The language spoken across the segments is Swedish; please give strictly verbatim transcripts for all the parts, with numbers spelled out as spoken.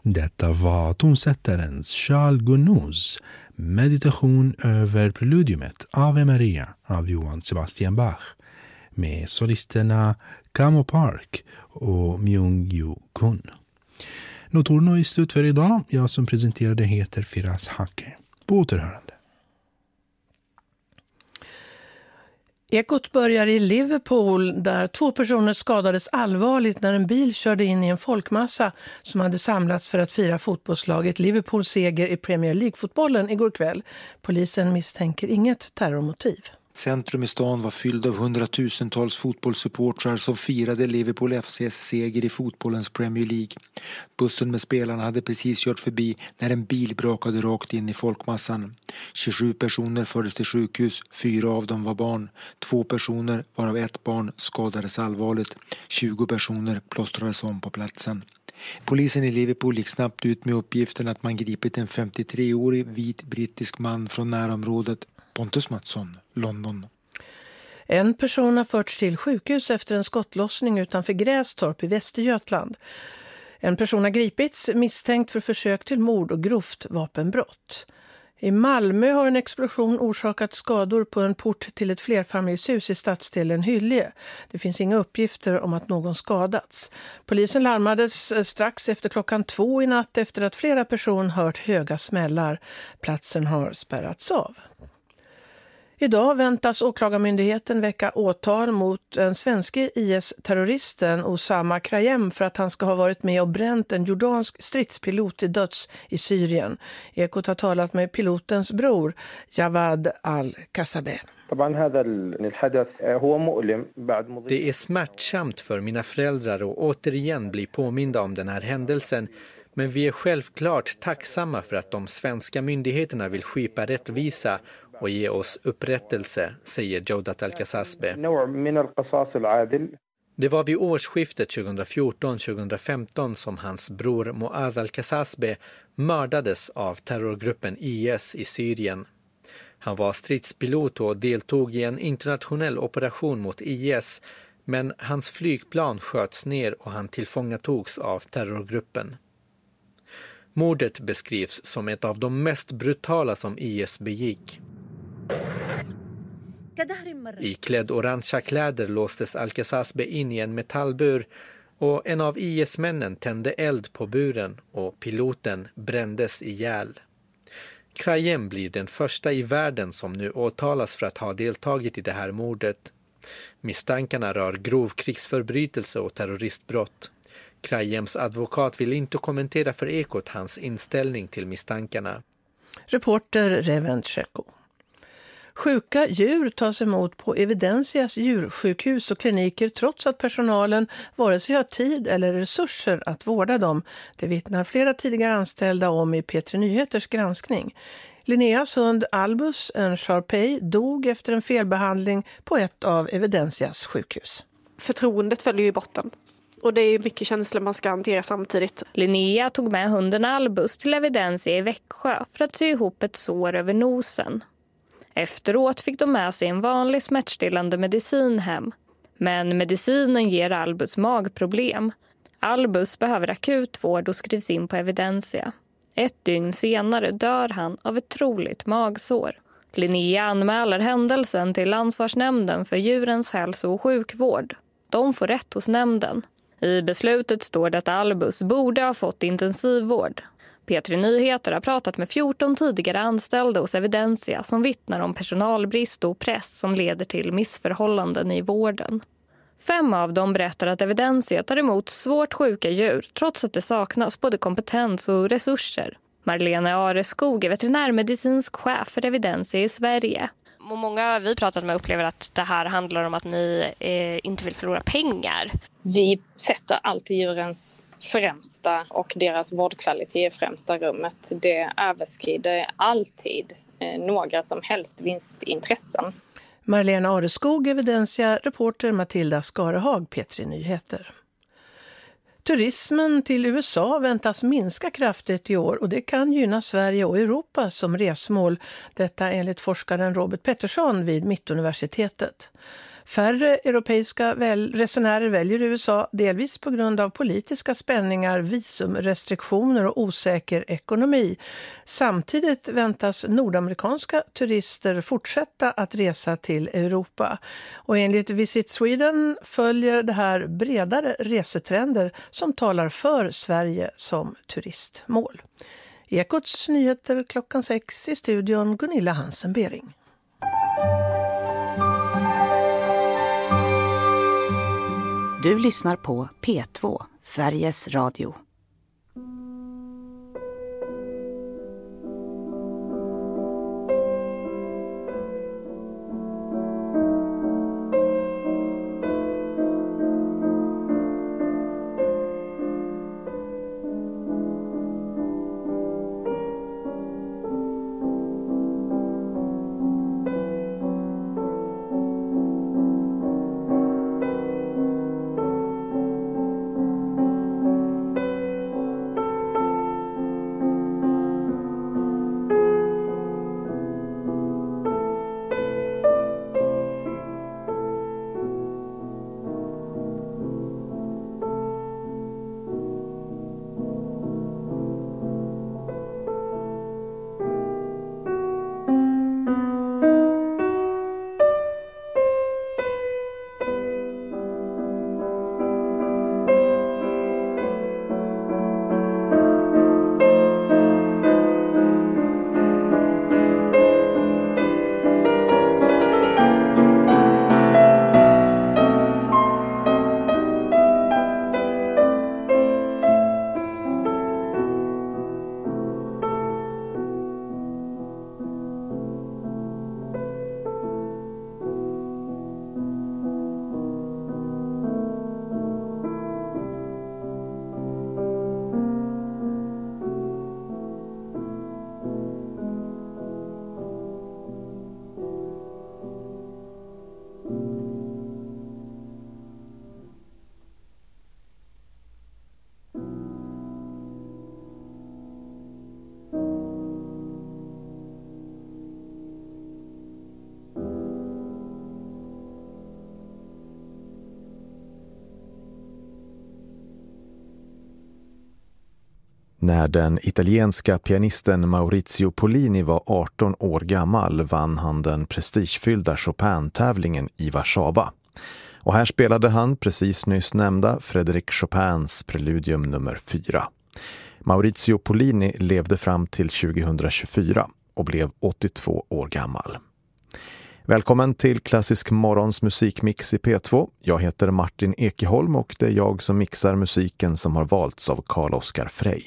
Detta var tonsättarens Charles Gounod's meditation över preludiumet Ave Maria av Johann Sebastian Bach med solisterna Kamo Park och Myung-Ju Kun. Notorno är slut för idag. Jag som presenterade heter Firas Hake. På återhörande. Ekot börjar i Liverpool där två personer skadades allvarligt när en bil körde in i en folkmassa som hade samlats för att fira fotbollslaget Liverpools seger i Premier League-fotbollen igår kväll. Polisen misstänker inget terrormotiv. Centrum i stan var fylld av hundratusentals fotbollssupportrar som firade Liverpool F C:s seger i fotbollens Premier League. Bussen med spelarna hade precis kört förbi när en bil brakade rakt in i folkmassan. tjugosju personer fördes till sjukhus, fyra av dem var barn. Två personer, varav ett barn, skadades allvarligt. tjugo personer plåstrades om på platsen. Polisen i Liverpool gick snabbt ut med uppgiften att man gripit en femtiotreårig vit brittisk man från närområdet. Pontus Mattsson, London. En person har förts till sjukhus efter en skottlossning utanför Grästorp i Västergötland. En person har gripits misstänkt för försök till mord och grovt vapenbrott. I Malmö har en explosion orsakat skador på en port till ett flerfamiljshus i stadsdelen Hyllie. Det finns inga uppgifter om att någon skadats. Polisen larmades strax efter klockan två i natt efter att flera personer hört höga smällar. Platsen har spärrats av. Idag väntas åklagarmyndigheten väcka åtal mot den svenske I S-terroristen Osama Krayem för att han ska ha varit med och bränt en jordansk stridspilot till döds i Syrien. Ekot har talat med pilotens bror Javad al-Kassabe. Det är smärtsamt för mina föräldrar att återigen bli påminda om den här händelsen. Men vi är självklart tacksamma för att de svenska myndigheterna vill skipa rättvisa och ge oss upprättelse, säger Jawad al-Kassabe. Det var vid årsskiftet tjugofjorton tjugofemton som hans bror Muad al-Kassabe mördades av terrorgruppen I S i Syrien. Han var stridspilot och deltog i en internationell operation mot I S, men hans flygplan sköts ner och han tillfångatogs av terrorgruppen. Mordet beskrivs som ett av de mest brutala som I S begick. I klädd orangea kläder låstes al-Kassabe in i en metallbur och en av I S-männen tände eld på buren och piloten brändes ihjäl. Krayem blir den första i världen som nu åtalas för att ha deltagit i det här mordet. Misstankarna rör grov krigsförbrytelse och terroristbrott. Krajems advokat vill inte kommentera för Ekot hans inställning till misstankarna. Reporter Reven Tjecko. Sjuka djur tas emot på Evidensias djursjukhus och kliniker trots att personalen vare sig har tid eller resurser att vårda dem. Det vittnar flera tidigare anställda om i P tre Nyheters granskning. Linneas hund Albus, en Shar-Pei, dog efter en felbehandling på ett av Evidensias sjukhus. Förtroendet följer ju i botten. Och det är mycket känslor man ska hantera samtidigt. Linnea tog med hunden Albus till Evidensia i Växjö för att sy ihop ett sår över nosen. Efteråt fick de med sig en vanlig smärtstillande medicin hem. Men medicinen ger Albus magproblem. Albus behöver akutvård och skrivs in på Evidensia. Ett dygn senare dör han av ett troligt magsår. Linnea anmäler händelsen till ansvarsnämnden för djurens hälso- och sjukvård. De får rätt hos nämnden. I beslutet står det att Albus borde ha fått intensivvård. P tre Nyheter har pratat med fjorton tidigare anställda hos Evidensia som vittnar om personalbrist och press som leder till missförhållanden i vården. Fem av dem berättar att Evidensia tar emot svårt sjuka djur trots att det saknas både kompetens och resurser. Marlene Areskog är veterinärmedicinsk chef för Evidensia i Sverige. Många vi pratat med upplever att det här handlar om att ni eh, inte vill förlora pengar. Vi sätter alltid djurens främsta och deras vårdkvalitet i främsta rummet. Det överskrider alltid eh, några som helst vinstintressen. Marlene Areskog, Evidensia, reporter Matilda Skarehag, P tre Nyheter. Turismen till U S A väntas minska kraftigt i år och det kan gynna Sverige och Europa som resmål. Detta enligt forskaren Robert Pettersson vid Mittuniversitetet. Färre europeiska väl- resenärer väljer U S A, delvis på grund av politiska spänningar, visumrestriktioner och osäker ekonomi. Samtidigt väntas nordamerikanska turister fortsätta att resa till Europa. Och enligt Visit Sweden följer det här bredare resetrender som talar för Sverige som turistmål. Ekots nyheter klockan sex, i studion Gunilla Hansen-Bering. Du lyssnar på P två, Sveriges Radio. När den italienska pianisten Maurizio Pollini var arton år gammal vann han den prestigefyllda Chopin-tävlingen i Warszawa. Och här spelade han precis nyss nämnda Frédéric Chopins preludium nummer fyra. Maurizio Pollini levde fram till tjugohundratjugofyra och blev åttiotvå år gammal. Välkommen till Klassisk morgons musikmix i P två. Jag heter Martin Ekeholm och det är jag som mixar musiken som har valts av Carl-Oskar Frey.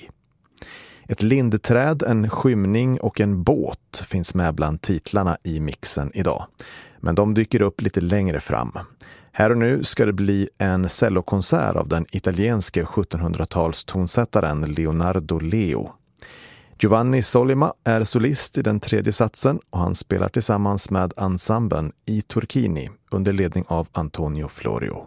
Ett lindträd, en skymning och en båt finns med bland titlarna i mixen idag. Men de dyker upp lite längre fram. Här och nu ska det bli en cellokonsert av den italienske sjuttonhundratals tonsättaren Leonardo Leo. Giovanni Sollima är solist i den tredje satsen och han spelar tillsammans med ensemblen i Turchini under ledning av Antonio Florio.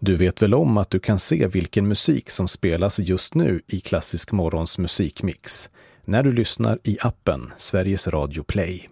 Du vet väl om att du kan se vilken musik som spelas just nu i Klassisk Morgons musikmix när du lyssnar i appen Sveriges Radio Play.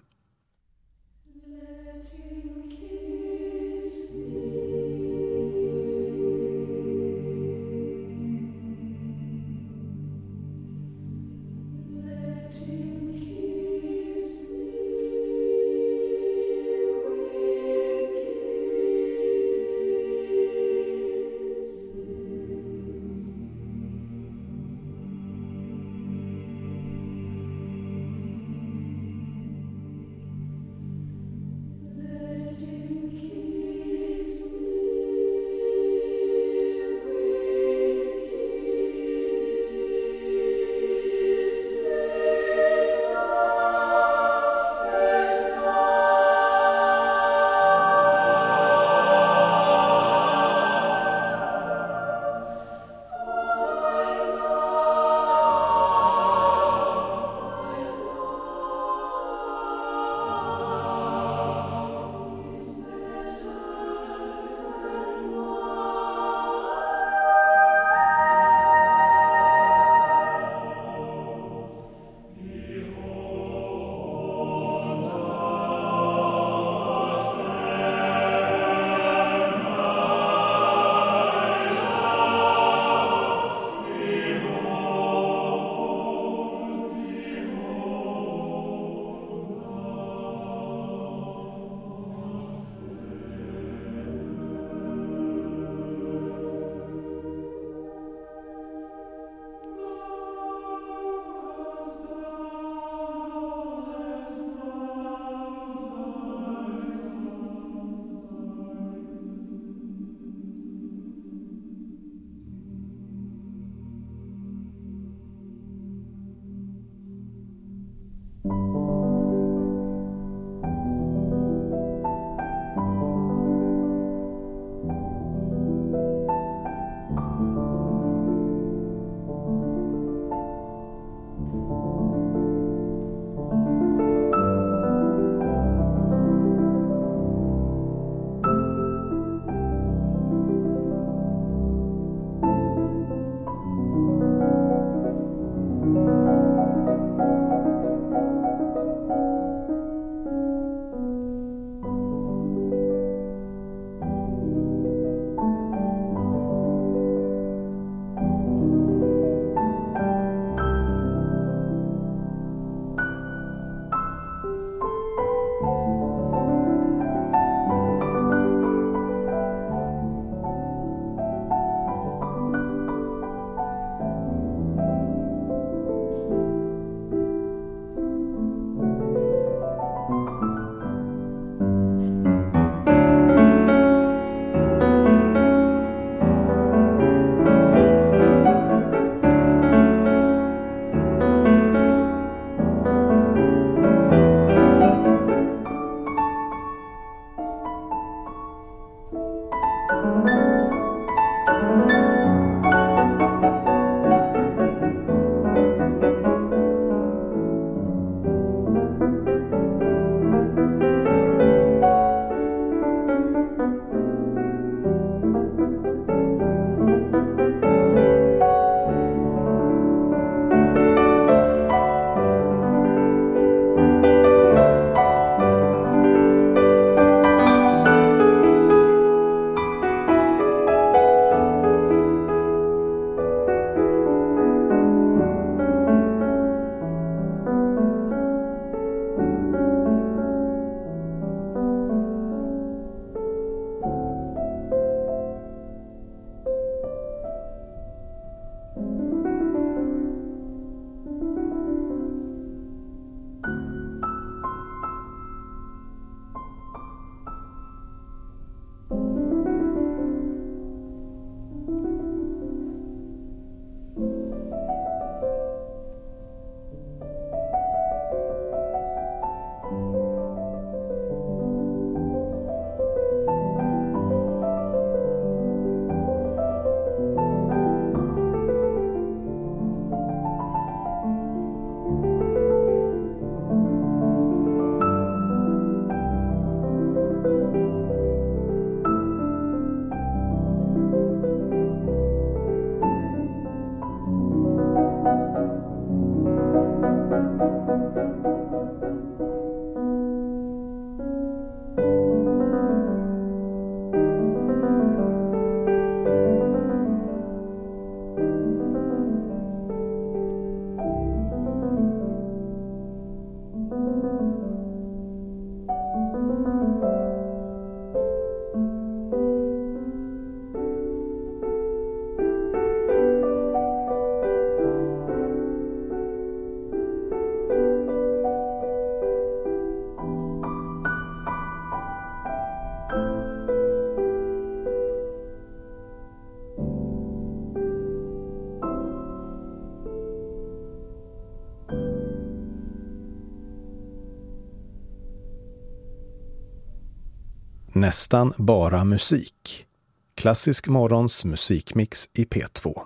Nästan bara musik. Klassisk morgons musikmix i P två.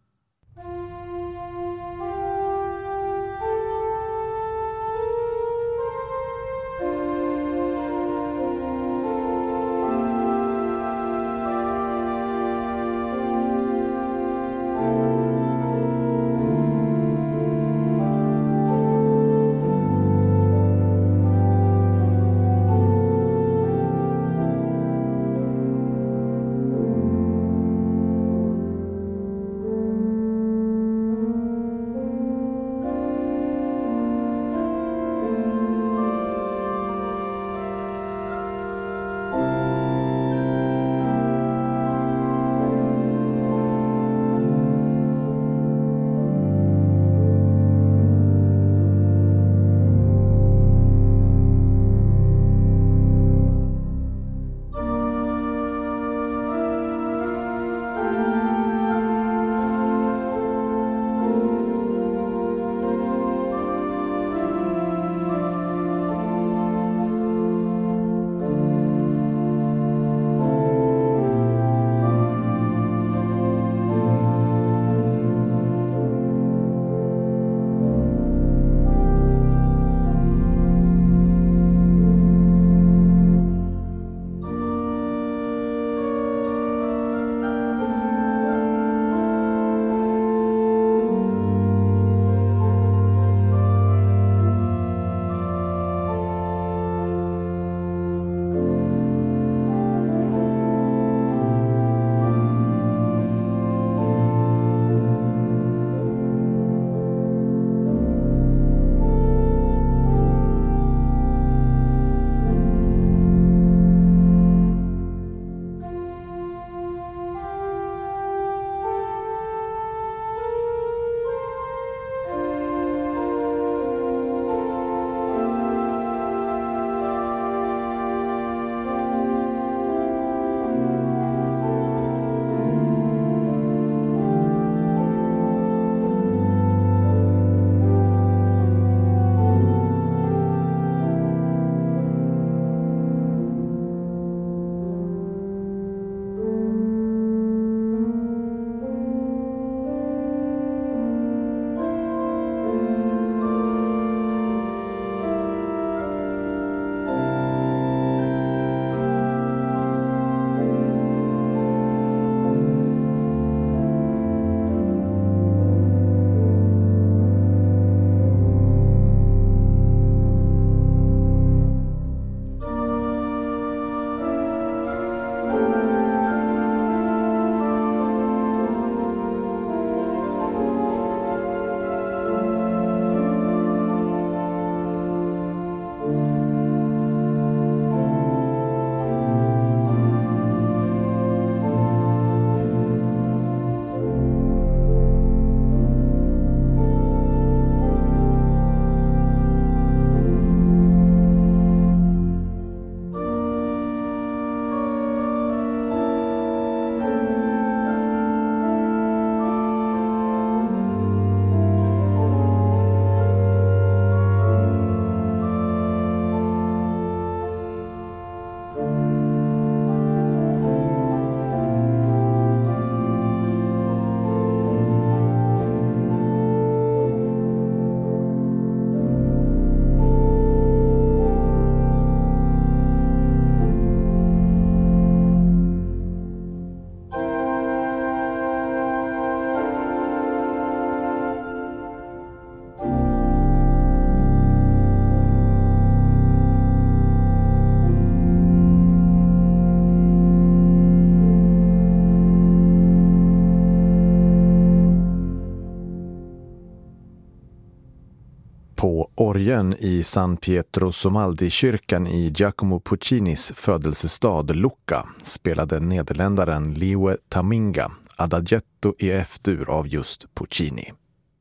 På orgeln i San Pietro Somaldi-kyrkan i Giacomo Puccinis födelsestad Lucca spelade nederländaren Leeuw Taminga Adagietto i F-dur av just Puccini.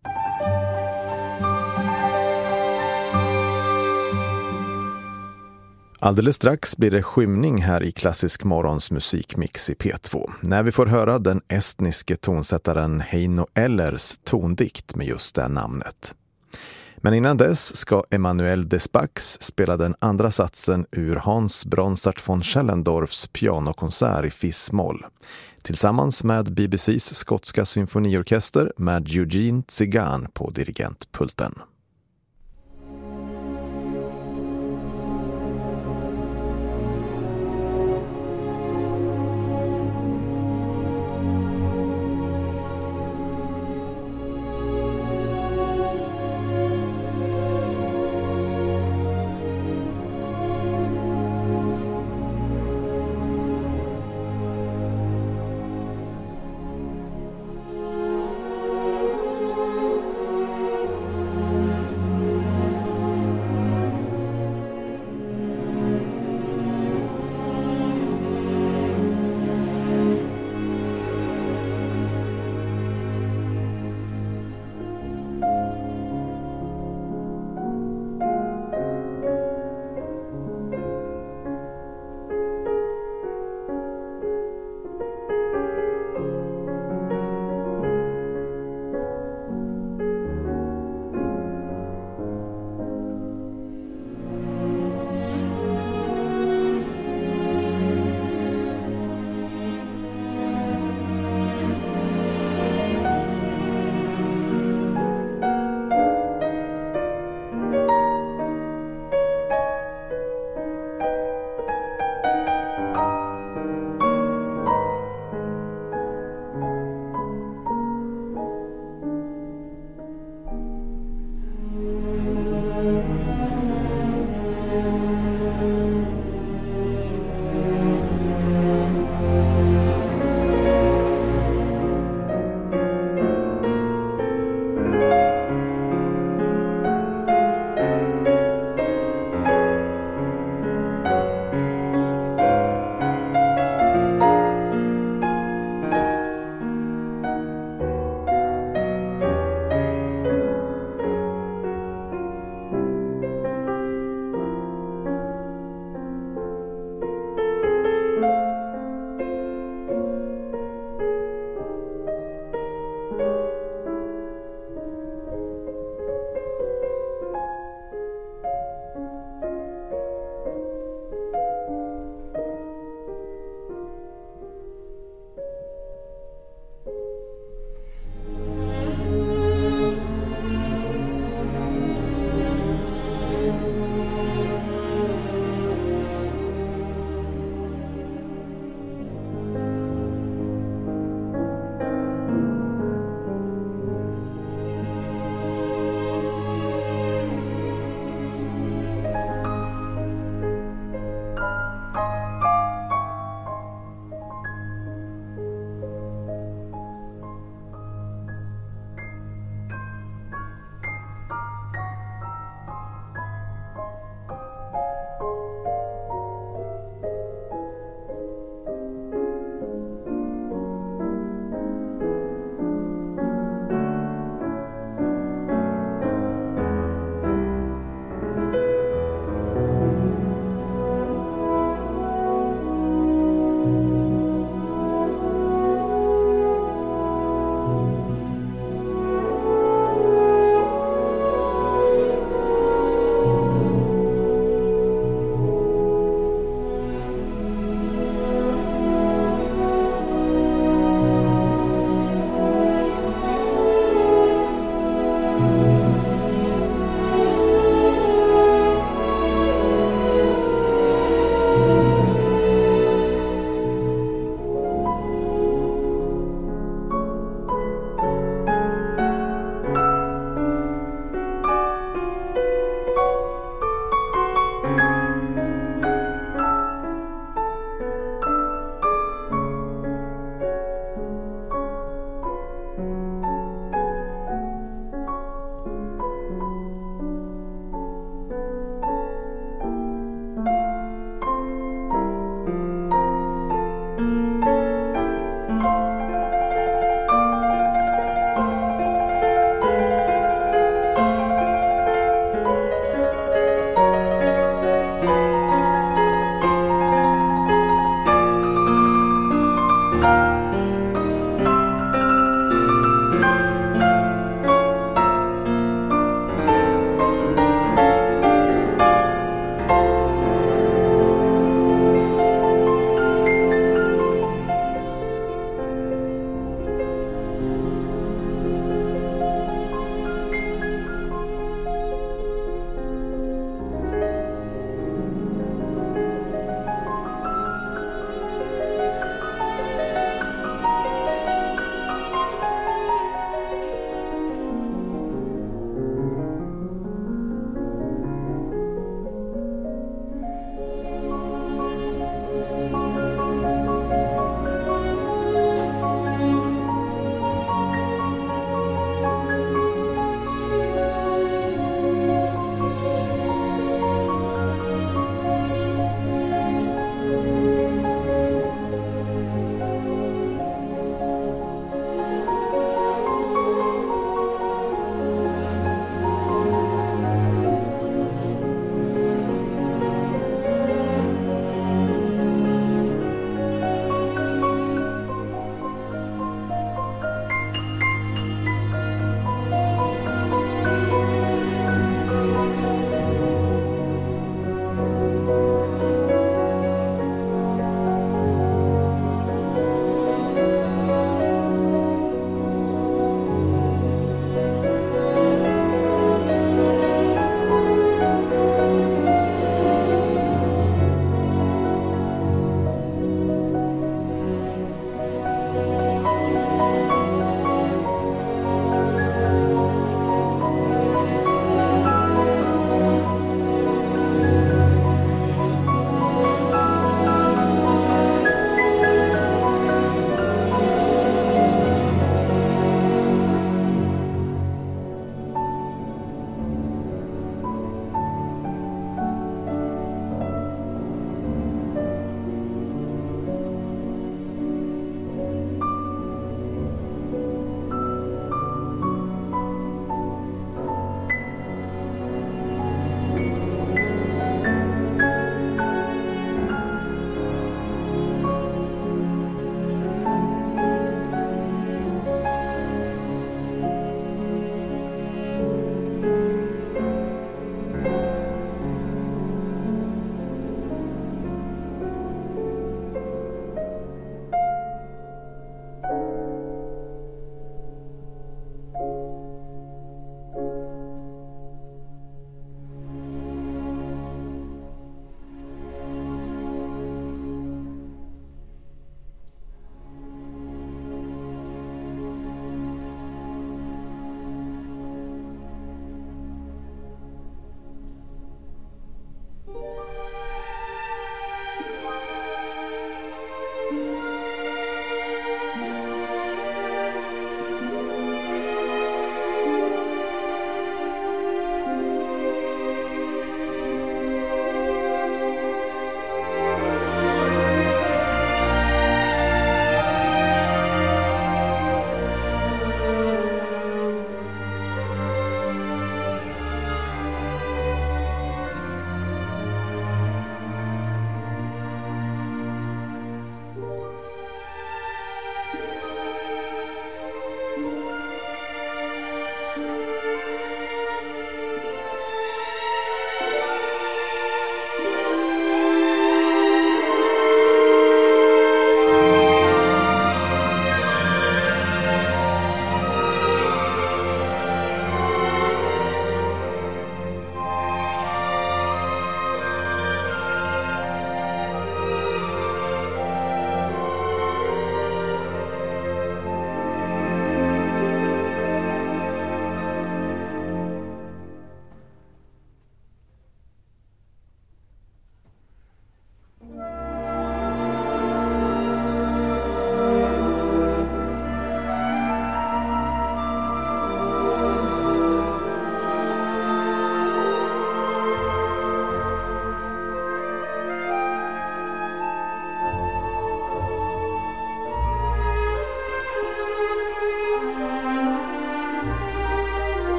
Alldeles strax blir det skymning här i Klassisk morgons musikmix i P två när vi får höra den estniske tonsättaren Heino Ellers tondikt med just det namnet. Men innan dess ska Emanuel Despax spela den andra satsen ur Hans Bronsart von Schellendorfs pianokonsert i fis-moll, tillsammans med B B C:s skotska symfoniorkester med Eugene Tsigan på dirigentpulten.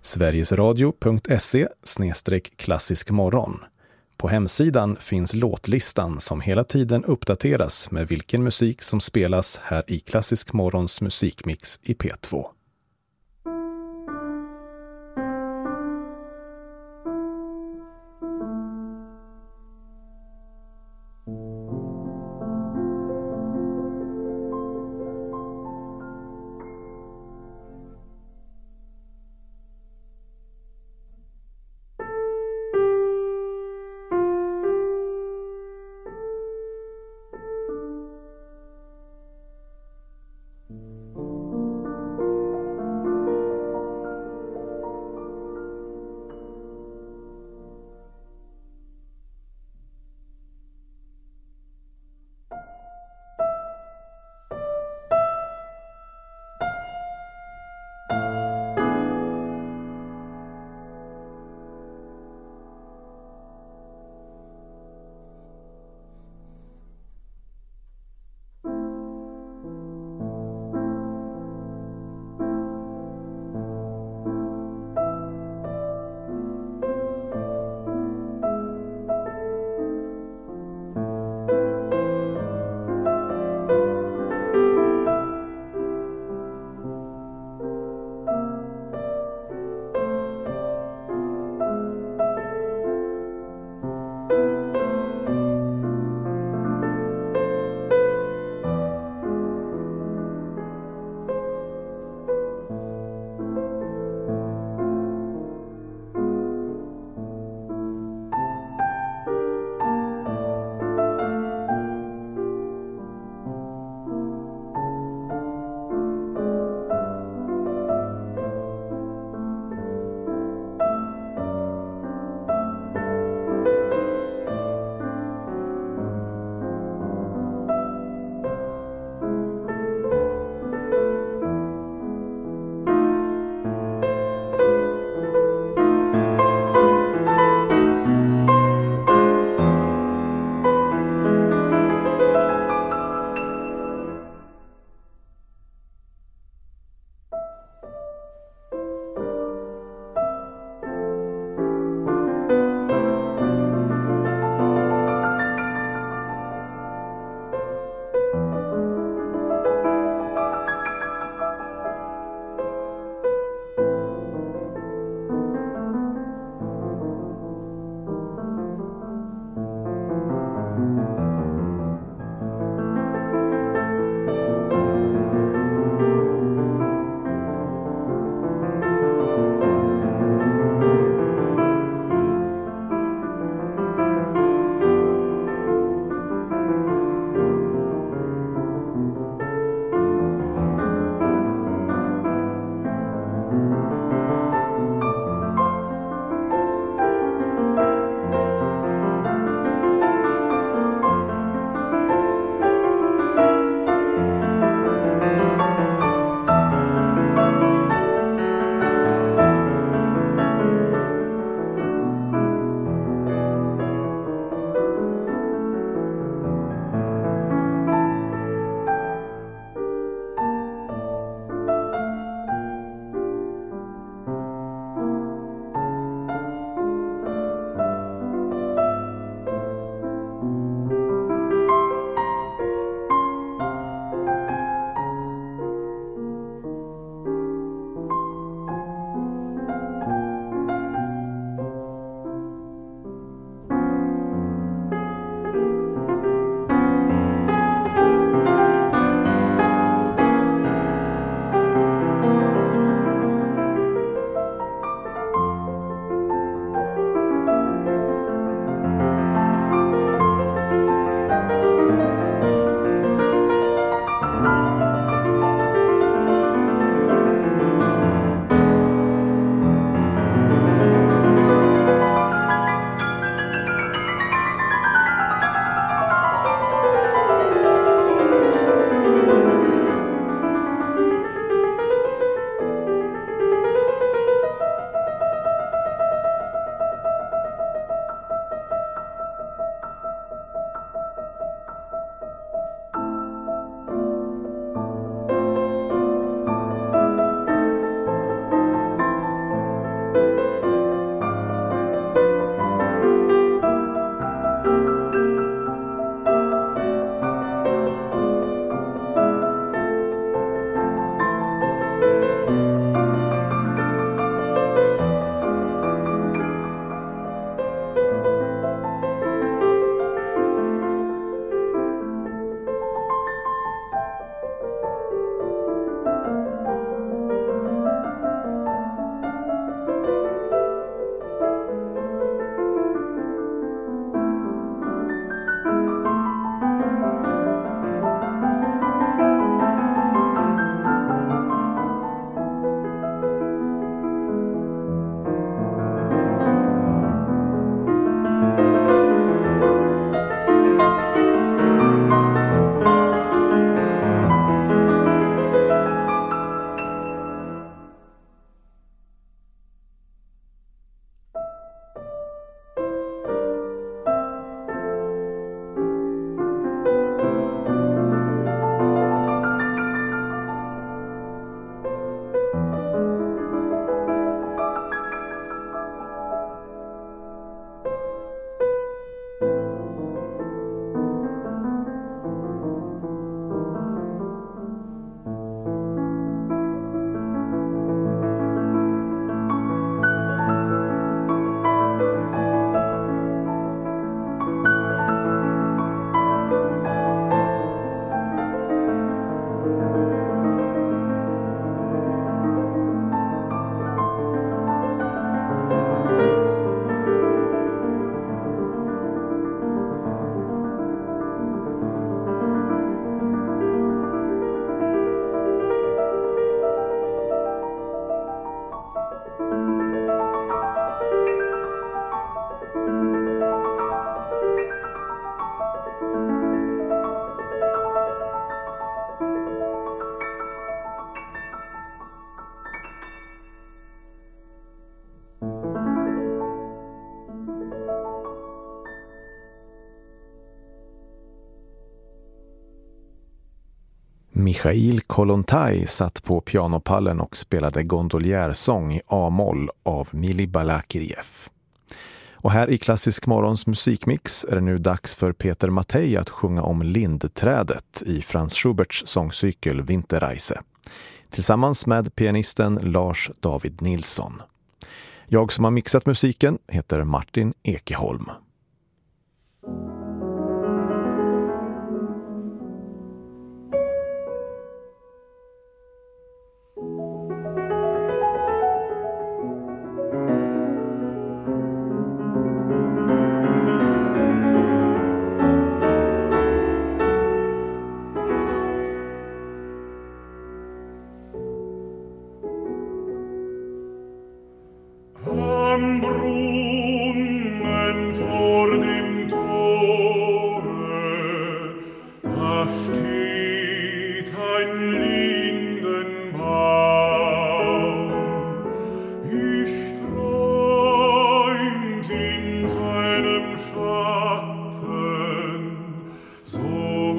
sverigesradio punkt se slash klassisk morgon. På hemsidan finns låtlistan som hela tiden uppdateras med vilken musik som spelas här i Klassisk morgons musikmix i P två. Mikhail Kollontaj satt på pianopallen och spelade gondoljärsång i A-moll av Mili Balakiriev. Och här i Klassisk morgons musikmix är det nu dags för Peter Mattei att sjunga om lindträdet i Franz Schuberts sångcykel Winterreise. Tillsammans med pianisten Lars David Nilsson. Jag som har mixat musiken heter Martin Ekeholm. Am Brunnen vor dem Tore, da steht ein Lindenbaum. Ich träumt in seinem Schatten so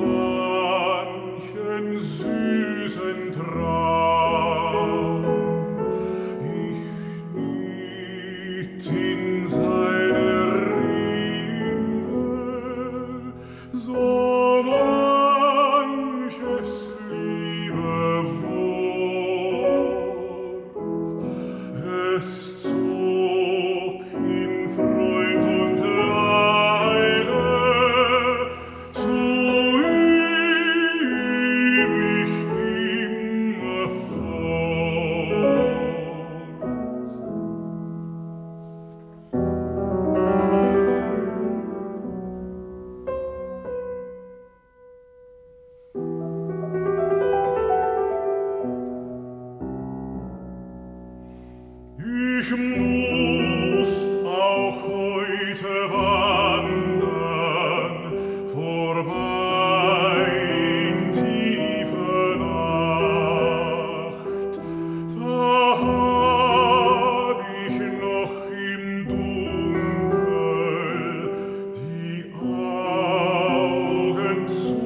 manchen süßen Traum. In seine Rinde so manches liebe Wort. Es zog in Freud und Leide zu ihm ich immer fort. Ich muss auch heute wandern, vorbei in tiefe Nacht. Da hab ich noch im Dunkel die Augen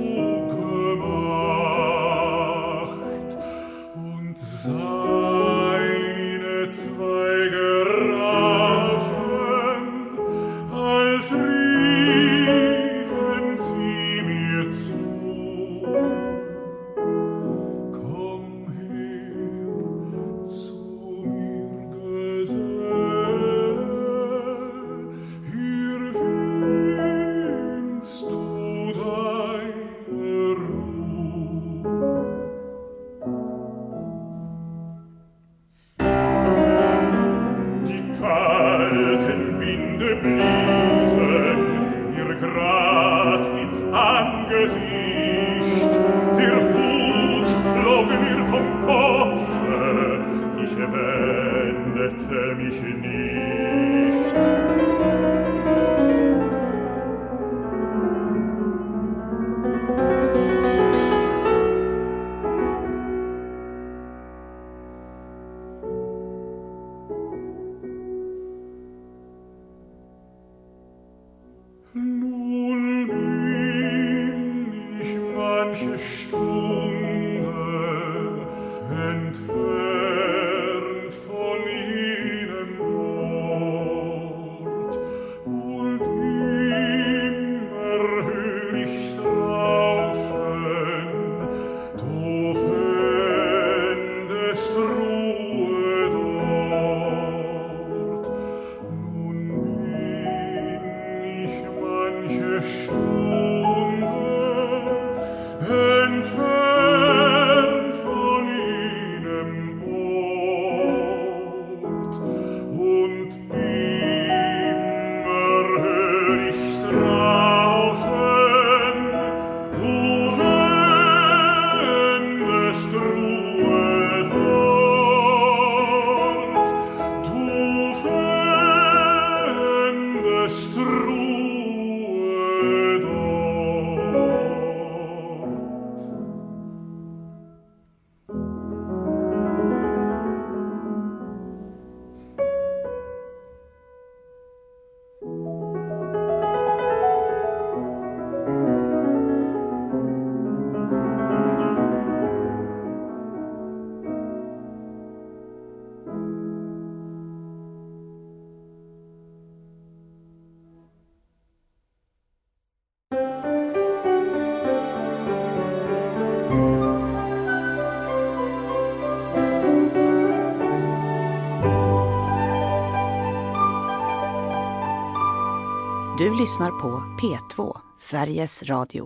zugemacht und seine Zweige raschen, als riefen sie mir zu. Komm her zu mir, Geselle, hier findest du deine Ruhe. Die kalten Winde bliesen mir grad ins Angesicht, der Hut flog mir vom Kopfe, ich wendete mich nicht. Nun bin ich manche Stunde entfernt von jenem Ort. Du lyssnar på P två, Sveriges Radio.